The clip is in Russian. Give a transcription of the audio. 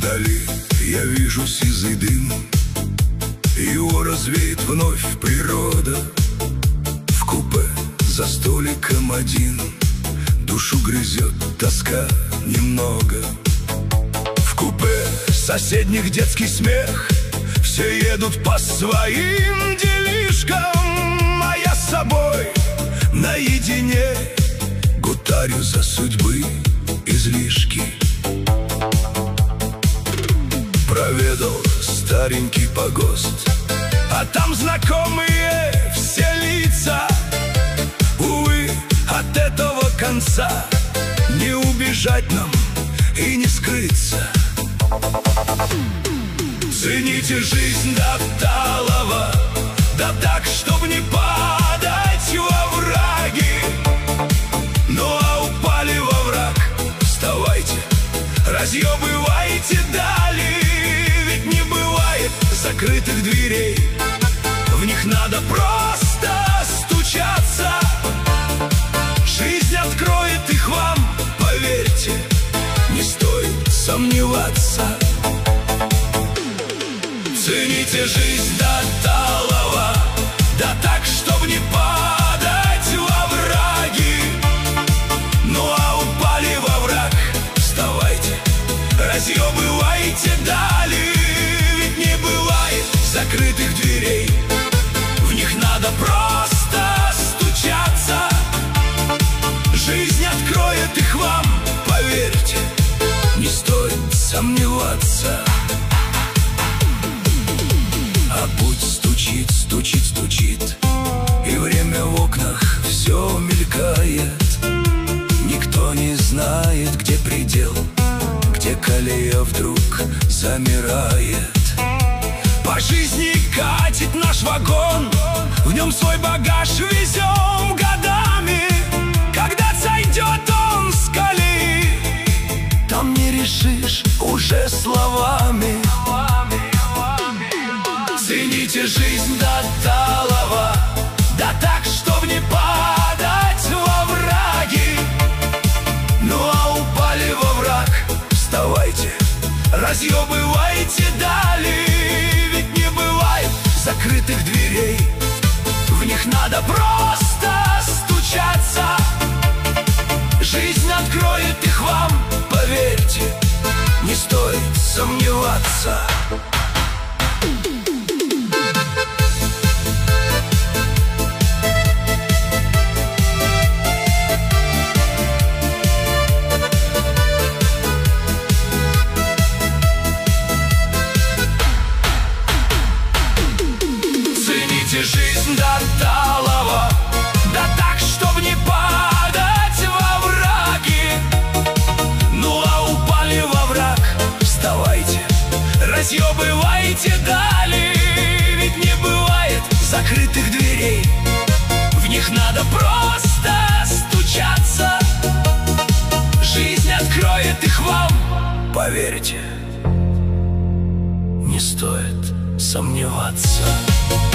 Вдали я вижу сизый дым, его развеет вновь природа. В купе за столиком один душу грызет тоска немного. В купе соседних детский смех, все едут по своим делишкам, а я с собой наедине гутарю за судьбы излишки. Проведал старенький погост, а там знакомые все лица. Увы, от этого конца не убежать нам и не скрыться. Цените жизнь до талого, да так, чтоб не падать во враги. Ну а упали во враг, вставайте, разъебывайте дали. Ведь не бывает закрытых дверей, в них надо просто стучаться. Жизнь откроет их вам, поверьте, не стоит сомневаться. Цените жизнь до талого, да так, чтоб не падать во враги. Ну а упали во враг, вставайте, разъебывайте дали. Ведь не бывает закрытых дверей, в них надо просто стучаться. Жизнь откроет их вам, поверьте, не стоит сомневаться. А путь стучит, стучит, стучит, и время в окнах все мелькает. Никто не знает, где предел, где колея вдруг замирает. По жизни катит наш вагон, в нем свой багаж везем годами. Когда сойдет он с колеи, там не решишь уже словами. Цените жизнь до талого, да так, чтоб не падать во враги. Ну а упали во враг, вставайте, разъебывайте дали. Ведь не бывает закрытых дверей, в них надо просто стучаться. Жизнь откроет их вам, поверьте, не стоит сомневаться. Жизнь до талого, да так, чтоб не падать во враги. Ну а упали во враг, вставайте, разъебывайте дали. Ведь не бывает закрытых дверей, в них надо просто стучаться. Жизнь откроет их вам, поверьте, не стоит сомневаться.